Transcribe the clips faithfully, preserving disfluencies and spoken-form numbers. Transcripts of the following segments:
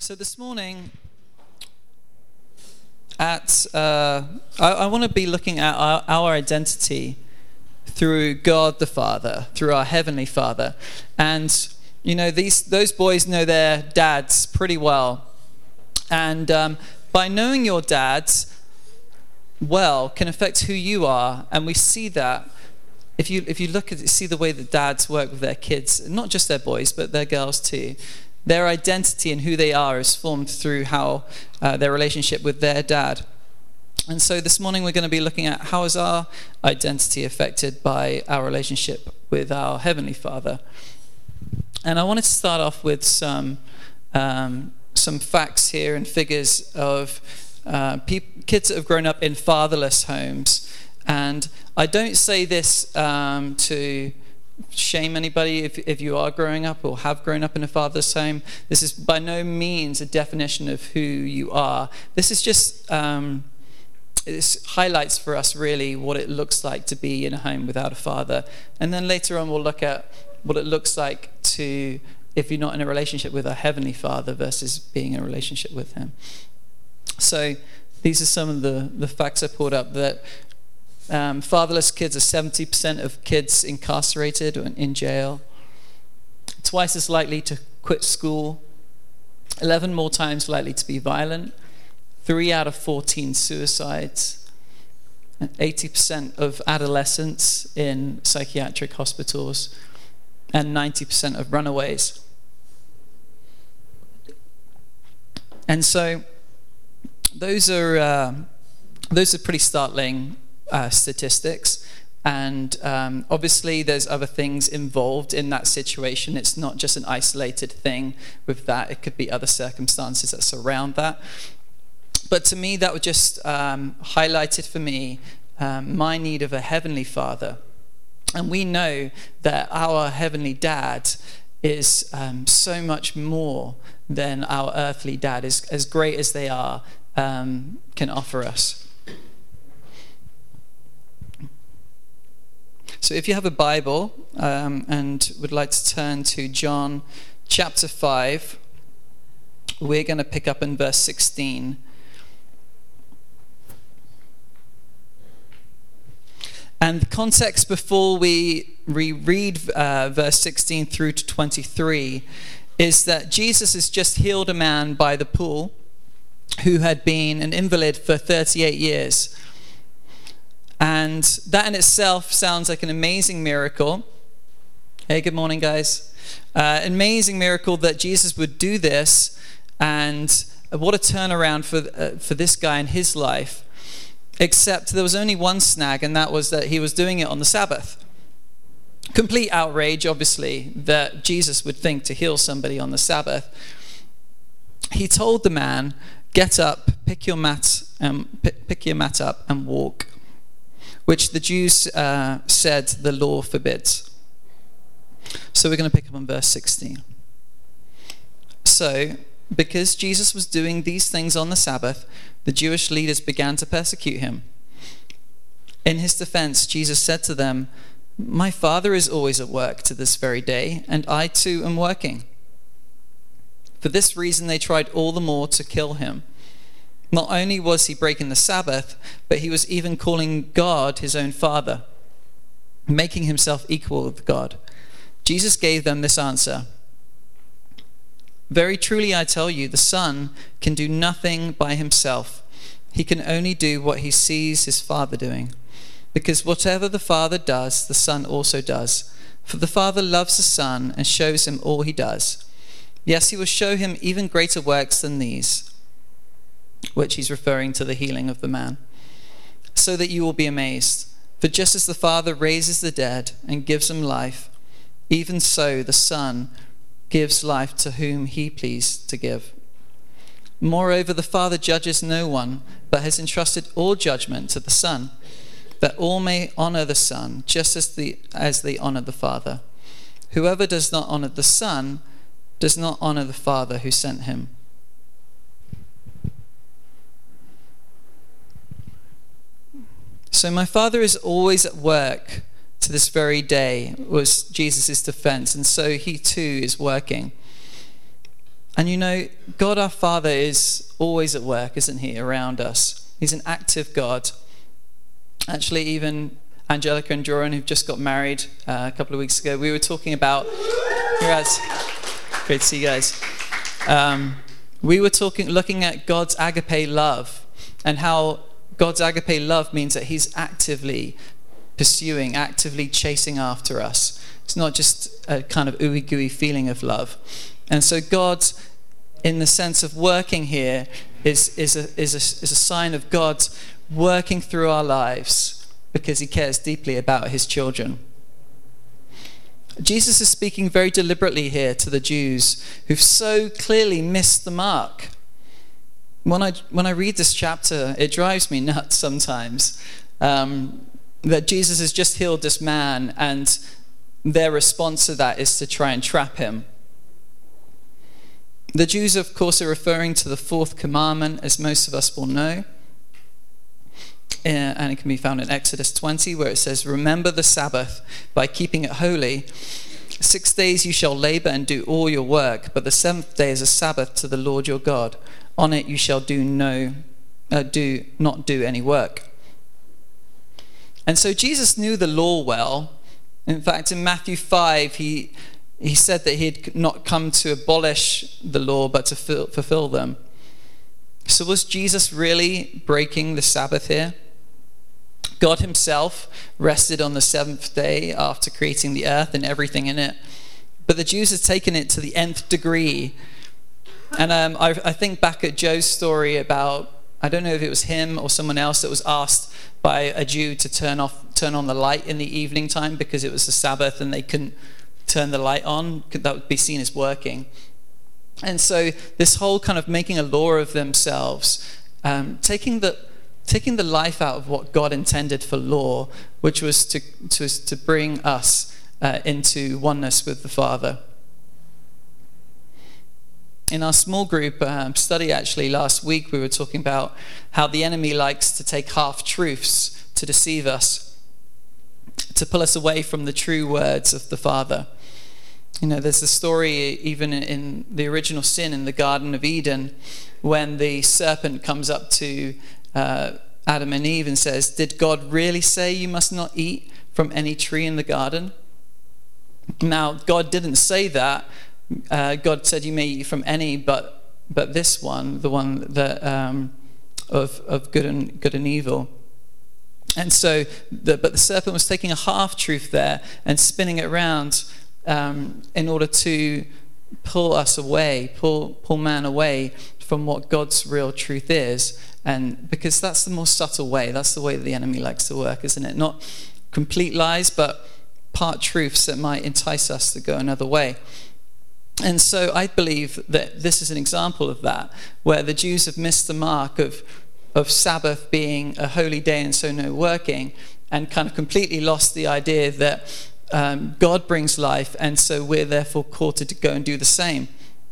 So this morning, at uh, I, I want to be looking at our, our identity through God the Father, through our Heavenly Father. And, you know, these those boys know their dads pretty well. And um, by knowing your dads well can affect who you are. And we see that if you if you look at see the way that dads work with their kids, not just their boys, but their girls too. Their identity and who they are is formed through how uh, their relationship with their dad. And so this morning we're going to be looking at how is our identity affected by our relationship with our Heavenly Father. And I wanted to start off with some um, some facts here and figures of uh, pe- kids that have grown up in fatherless homes. And I don't say this um, to shame anybody if, if you are growing up or have grown up in a fatherless home. This is by no means a definition of who you are. This is just um, this highlights for us really what it looks like to be in a home without a father. And then later on we'll look at what it looks like to if you're not in a relationship with a Heavenly Father versus being in a relationship with Him. So these are some of the, the facts I pulled up. That Um, fatherless kids are seventy percent of kids incarcerated or in jail, twice as likely to quit school, eleven more times likely to be violent, three out of fourteen suicides, and eighty percent of adolescents in psychiatric hospitals, and ninety percent of runaways. And so those are uh, those are pretty startling Uh, statistics, and um, obviously there's other things involved in that situation. It's not just an isolated thing with that. It could be other circumstances that surround that. But to me, that would just um, highlighted for me um, my need of a Heavenly Father. And we know that our Heavenly Dad is um, so much more than our earthly dad, is as great as they are, um, can offer us. So if you have a Bible um, and would like to turn to John chapter five, we're going to pick up in verse sixteen. And the context before we reread uh, verse sixteen through to twenty-three is that Jesus has just healed a man by the pool who had been an invalid for thirty-eight years. And that in itself sounds like an amazing miracle. Hey, good morning, guys. Uh, amazing miracle that Jesus would do this, and what a turnaround for uh, for this guy in his life. Except there was only one snag, and that was that he was doing it on the Sabbath. Complete outrage, obviously, that Jesus would think to heal somebody on the Sabbath. He told the man, "Get up, pick your mat, um, pick, pick your mat up, and walk," which the Jews uh, said the law forbids. So we're going to pick up on verse sixteen. So, because Jesus was doing these things on the Sabbath, the Jewish leaders began to persecute him. In his defense, Jesus said to them, "My Father is always at work to this very day, and I too am working." For this reason, they tried all the more to kill him. Not only was he breaking the Sabbath, but he was even calling God his own Father, making himself equal with God. Jesus gave them this answer: "Very truly I tell you, the Son can do nothing by himself. He can only do what he sees his Father doing. Because whatever the Father does, the Son also does. For the Father loves the Son and shows him all he does. Yes, he will show him even greater works than these," which he's referring to the healing of the man, "so that you will be amazed. For just as the Father raises the dead and gives them life, even so the Son gives life to whom he pleased to give. Moreover, the Father judges no one, but has entrusted all judgment to the Son, that all may honor the Son, just as, the, as they honor the Father. Whoever does not honor the Son does not honor the Father who sent him." So my Father is always at work to this very day was Jesus' defense, and so he too is working. And you know, God our Father is always at work, isn't he, around us? He's an active God. Actually, even Angelica and Joran, who've just got married uh, a couple of weeks ago, we were talking about... Congrats. Great to see you guys. Um, we were talking, looking at God's agape love, and how God's agape love means that he's actively pursuing, actively chasing after us. It's not just a kind of ooey gooey feeling of love. And so God, in the sense of working here, is, is, a, is, a, is a sign of God working through our lives because he cares deeply about his children. Jesus is speaking very deliberately here to the Jews who've so clearly missed the mark. When I, when I read this chapter, it drives me nuts sometimes, um, that Jesus has just healed this man and their response to that is to try and trap him. The Jews, of course, are referring to the fourth commandment, as most of us will know. Uh, and it can be found in Exodus twenty, where it says, "Remember the Sabbath by keeping it holy. Six days you shall labor and do all your work, but the seventh day is a Sabbath to the Lord your God. On it you shall do no, uh, do not do any work." And so Jesus knew the law well. In fact, in Matthew five, he he said that he had not come to abolish the law, but to fill, fulfill them. So was Jesus really breaking the Sabbath here? God himself rested on the seventh day after creating the earth and everything in it. But the Jews had taken it to the nth degree. And um, I, I think back at Joe's story about, I don't know if it was him or someone else that was asked by a Jew to turn off, turn on the light in the evening time because it was the Sabbath and they couldn't turn the light on. That would be seen as working. And so this whole kind of making a law of themselves, um, taking the taking the life out of what God intended for law, which was to to, to bring us uh, into oneness with the Father. In our small group um, study, actually, last week, we were talking about how the enemy likes to take half-truths to deceive us, to pull us away from the true words of the Father. You know, there's the story even in the original sin in the Garden of Eden, when the serpent comes up to uh, Adam and Eve and says, "Did God really say you must not eat from any tree in the garden?" Now, God didn't say that. Uh, God said you may eat from any, but but this one, the one that um, of of good and good and evil. And so, the, but the serpent was taking a half truth there and spinning it around um, in order to pull us away, pull pull man away from what God's real truth is. And because that's the more subtle way, that's the way that the enemy likes to work, isn't it? Not complete lies, but part truths that might entice us to go another way. And so I believe that this is an example of that, where the Jews have missed the mark of, of Sabbath being a holy day and so no working, and kind of completely lost the idea that um, God brings life, and so we're therefore called to go and do the same.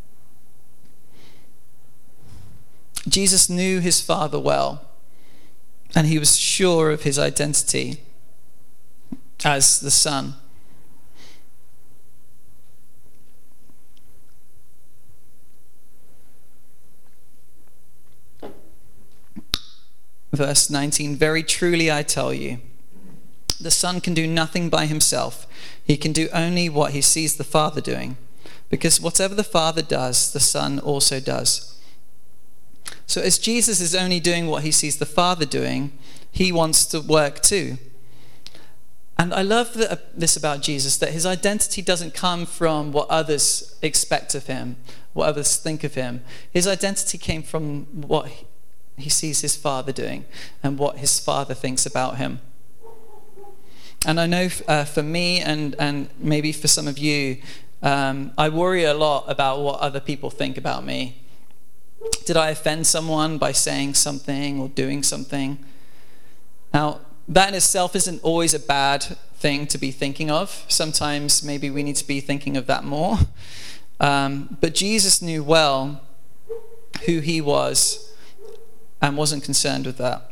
Jesus knew his Father well, and he was sure of his identity as the Son. Verse nineteen, "Very truly I tell you, the Son can do nothing by himself. He can do only what he sees the Father doing, because whatever the Father does, the Son also does." So as Jesus is only doing what he sees the Father doing, he wants to work too. And I love that, this about Jesus, that his identity doesn't come from what others expect of him, what others think of him. His identity came from what he, he sees his Father doing and what his Father thinks about him. And I know uh, for me and, and maybe for some of you, um, I worry a lot about what other people think about me. Did I offend someone by saying something or doing something? Now, that in itself isn't always a bad thing to be thinking of. Sometimes maybe we need to be thinking of that more. Um, but Jesus knew well who he was and wasn't concerned with that.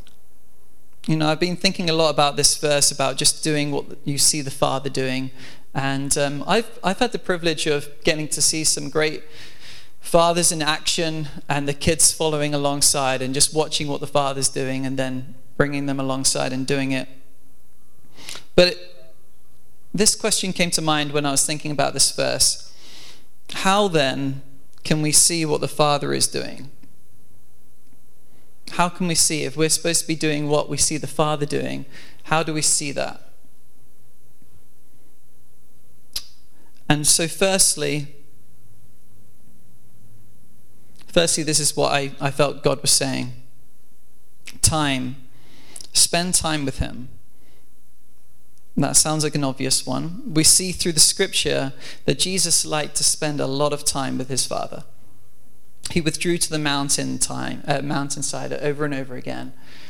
You know, I've been thinking a lot about this verse, about just doing what you see the Father doing. And um, I've I've had the privilege of getting to see some great fathers in action, and the kids following alongside, and just watching what the father's doing, and then bringing them alongside and doing it. But it, this question came to mind when I was thinking about this verse. How then can we see what the Father is doing? How can we see if we're supposed to be doing what we see the Father doing? How do we see that? And so firstly, firstly, this is what I, I felt God was saying. Time. Spend time with him. That sounds like an obvious one. We see through the scripture that Jesus liked to spend a lot of time with his Father. He withdrew to the mountain time, uh, mountainside over and over again.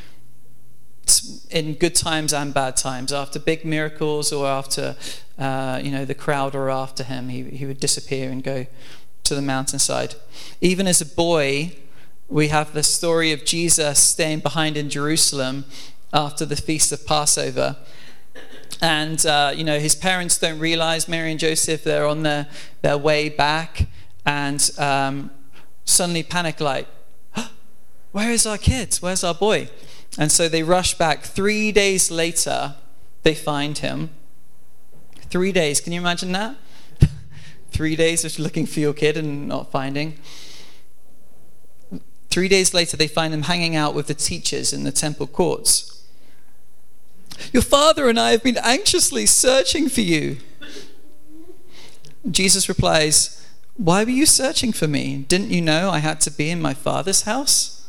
In good times and bad times, after big miracles or after uh, you know the crowd were after him, he, he would disappear and go to the mountainside. Even as a boy, we have the story of Jesus staying behind in Jerusalem after the Feast of Passover. And, uh, you know, his parents don't realize, Mary and Joseph, they're on their, their way back, and um, suddenly panic like, oh, where is our kid? Where's our boy? And so they rush back. Three days later, they find him. Three days. Can you imagine that? Three days of looking for your kid and not finding. Three days later, they find him hanging out with the teachers in the temple courts. Your father and I have been anxiously searching for you. Jesus replies, why were you searching for me? Didn't you know I had to be in my Father's house?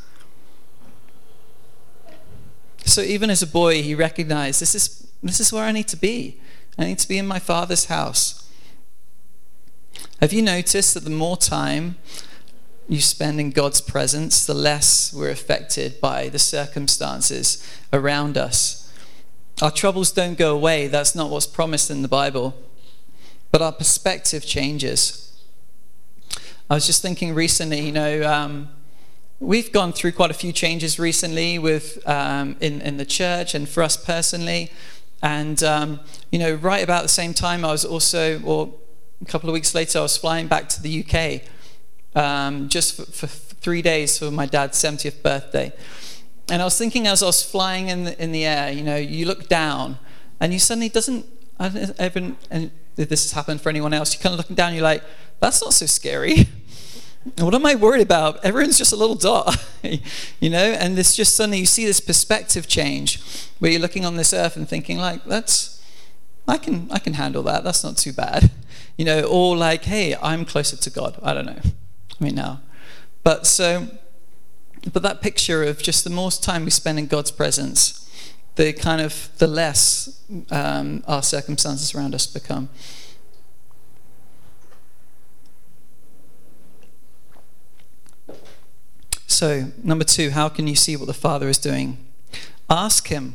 So even as a boy, he recognized, this is, this is where I need to be. I need to be in my Father's house. Have you noticed that the more time you spend in God's presence, the less we're affected by the circumstances around us? Our troubles don't go away. That's not what's promised in the Bible. But our perspective changes. I was just thinking recently, you know, um, we've gone through quite a few changes recently with um, in, in the church and for us personally. And, um, you know, right about the same time, I was also, or a couple of weeks later, I was flying back to the U K um, just for, for three days for my dad's seventieth birthday. And I was thinking as I was flying in the, in the air, you know, you look down and you suddenly doesn't, I don't ever, and if this has happened for anyone else, you kind of looking down, you're like, that's not so scary. What am I worried about? Everyone's just a little dot, you know? And this just suddenly, you see this perspective change where you're looking on this earth and thinking like, that's, I can, I can handle that. That's not too bad. You know, or like, hey, I'm closer to God. I don't know. I mean, now. But so, But that picture of just the more time we spend in God's presence, the kind of, the less um, our circumstances around us become. So, number two, how can you see what the Father is doing? Ask him.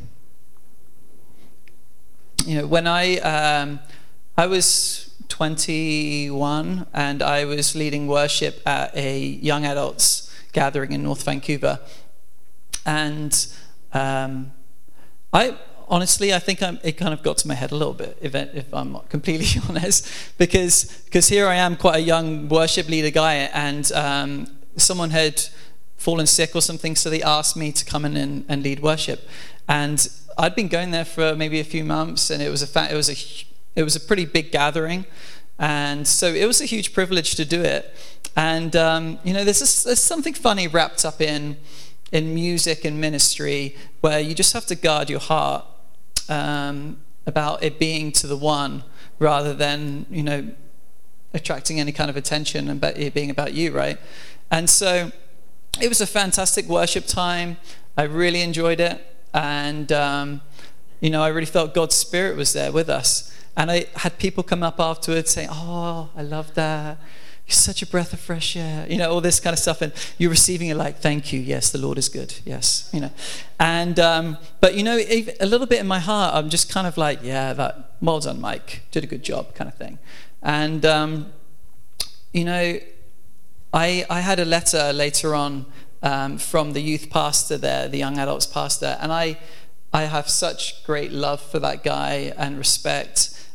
You know, when I, um, I was twenty-one and I was leading worship at a young adults gathering in North Vancouver, and um, I honestly I think I'm, it kind of got to my head a little bit, if, if I'm not completely honest, because because here I am, quite a young worship leader guy, and um, someone had fallen sick or something, so they asked me to come in and, and lead worship, and I'd been going there for maybe a few months, and it was a fa- it was a it was a pretty big gathering. And so it was a huge privilege to do it. And, um, you know, there's, this, there's something funny wrapped up in in music and ministry where you just have to guard your heart um, about it being to the one rather than, you know, attracting any kind of attention and it being about you, right? And so it was a fantastic worship time. I really enjoyed it. And, um, you know, I really felt God's Spirit was there with us. And I had people come up afterwards saying, oh, I love that. You're such a breath of fresh air. You know, all this kind of stuff. And you're receiving it like, thank you. Yes, the Lord is good. Yes, you know. And, um, but, you know, a little bit in my heart, I'm just kind of like, yeah, that, well done, Mike. Did a good job kind of thing. And, um, you know, I, I had a letter later on um, from the youth pastor there, the young adults pastor. And I, I have such great love for that guy and respect.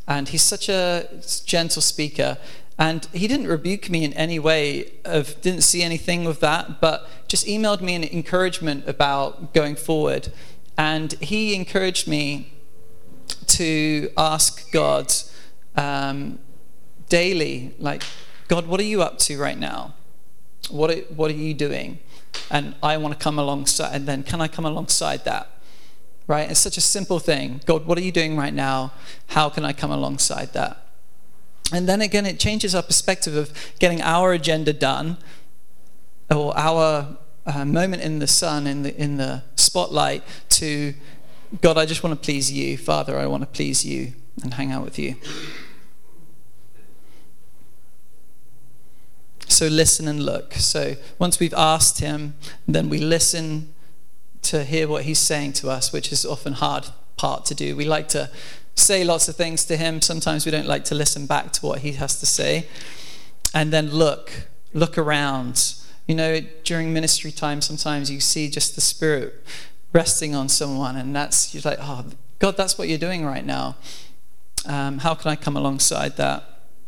And he's such a gentle speaker. And he didn't rebuke me in any way, of didn't see anything of that, but just emailed me an encouragement about going forward. And he encouraged me to ask God um, daily, like, God, what are you up to right now? What are, what are you doing? And I want to come alongside, and then can I come alongside that? Right? It's such a simple thing. God, what are you doing right now? How can I come alongside that? And then again, it changes our perspective of getting our agenda done, or our uh, moment in the sun, in the in the spotlight, to God, I just want to please you. Father, I want to please you and hang out with you. So listen and look. So once we've asked him, then we listen to hear what he's saying to us, which is often hard part to do. We like to say lots of things to him. Sometimes we don't like to listen back to what he has to say. And then look, look around. You know, during ministry time, sometimes you see just the Spirit resting on someone, and that's, you're like, oh, God, that's what you're doing right now. Um, how can I come alongside that?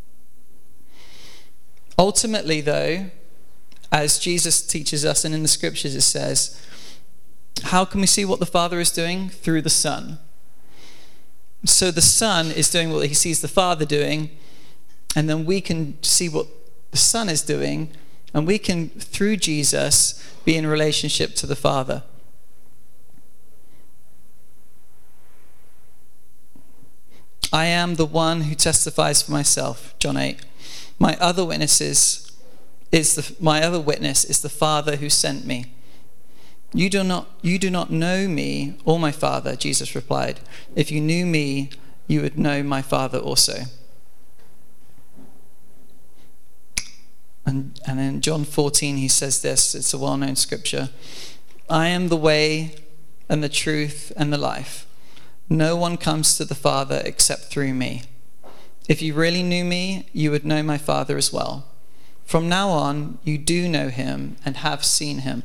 Ultimately, though, as Jesus teaches us, and in the scriptures it says, how can we see what the Father is doing? Through the Son. So the Son is doing what he sees the Father doing, and then we can see what the Son is doing, and we can, through Jesus, be in relationship to the Father. I am the one who testifies for myself, John eight. My other witnesses is the my other witness is the Father who sent me. You do not you do not know me or my Father, Jesus replied. If you knew me, you would know my Father also. And and in John fourteen he says this, it's a well-known scripture. I am the way and the truth and the life. No one comes to the Father except through me. If you really knew me, you would know my Father as well. From now on, you do know him and have seen him.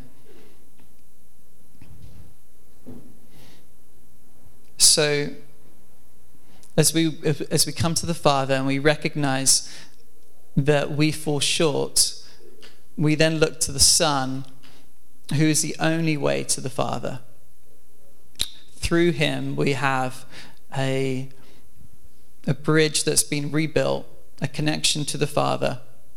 So, as we as we come to the Father and we recognize that we fall short, we then look to the Son, who is the only way to the Father. Through him, we have a a bridge that's been rebuilt, a connection to the Father.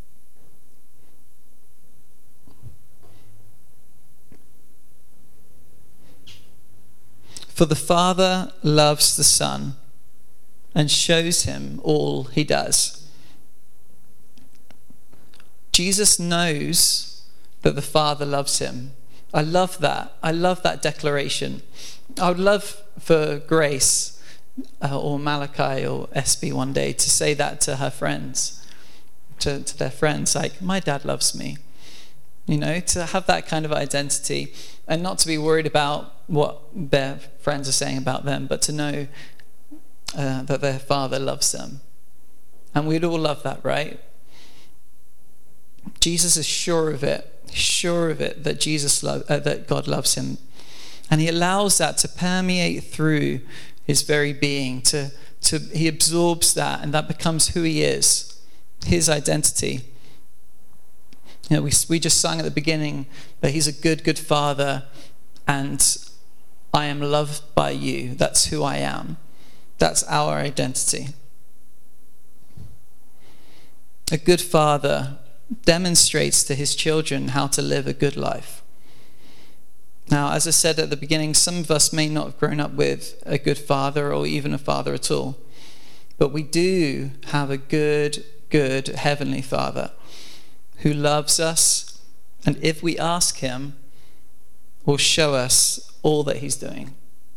For the Father loves the Son and shows him all he does. Jesus knows that the Father loves him. I love that. I love that declaration. I would love for Grace uh, or Malachi or S B one day to say that to her friends, to, to their friends, like, my dad loves me. You know, to have that kind of identity and not to be worried about what their friends are saying about them, but to know uh, that their Father loves them. And we'd all love that, right? Jesus is sure of it, sure of it that Jesus lo- uh, that God loves him. And he allows that to permeate through his very being. To, to he absorbs that, and that becomes who he is, his identity. You know, we we just sang at the beginning that he's a good, good Father, and I am loved by you. That's who I am. That's our identity. A good father demonstrates to his children how to live a good life. Now, as I said at the beginning, some of us may not have grown up with a good father or even a father at all. But we do have a good, good Heavenly Father who loves us, and if we ask him, will show us all that he's doing.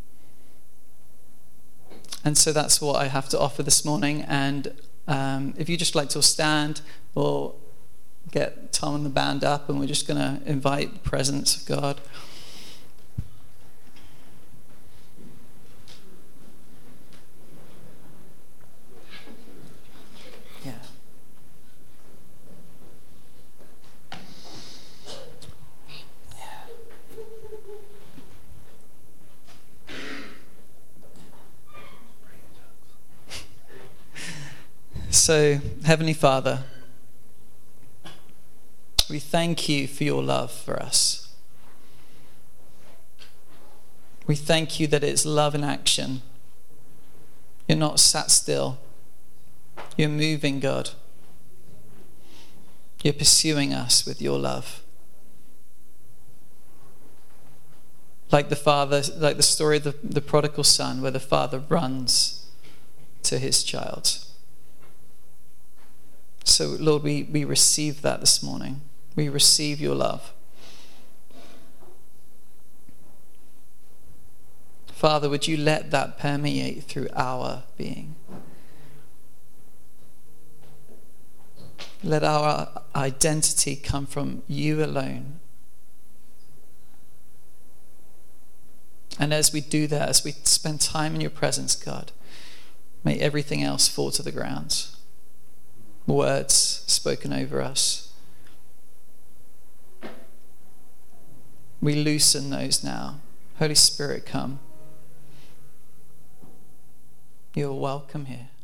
And so that's what I have to offer this morning. And um, if you just like to stand or get Tom and the band up, and we're just going to invite the presence of God. Yeah. So, Heavenly Father, we thank you for your love for us. We thank you that it's love in action. You're not sat still. You're moving, God. You're pursuing us with your love. Like the father, like the story of the, the prodigal son, where the father runs to his child. So, Lord, we, we receive that this morning. We receive your love. Father, would you let that permeate through our being? Let our identity come from you alone. And as we do that, as we spend time in your presence, God, may everything else fall to the ground. Words spoken over us. We loosen those now. Holy Spirit, come. You're welcome here.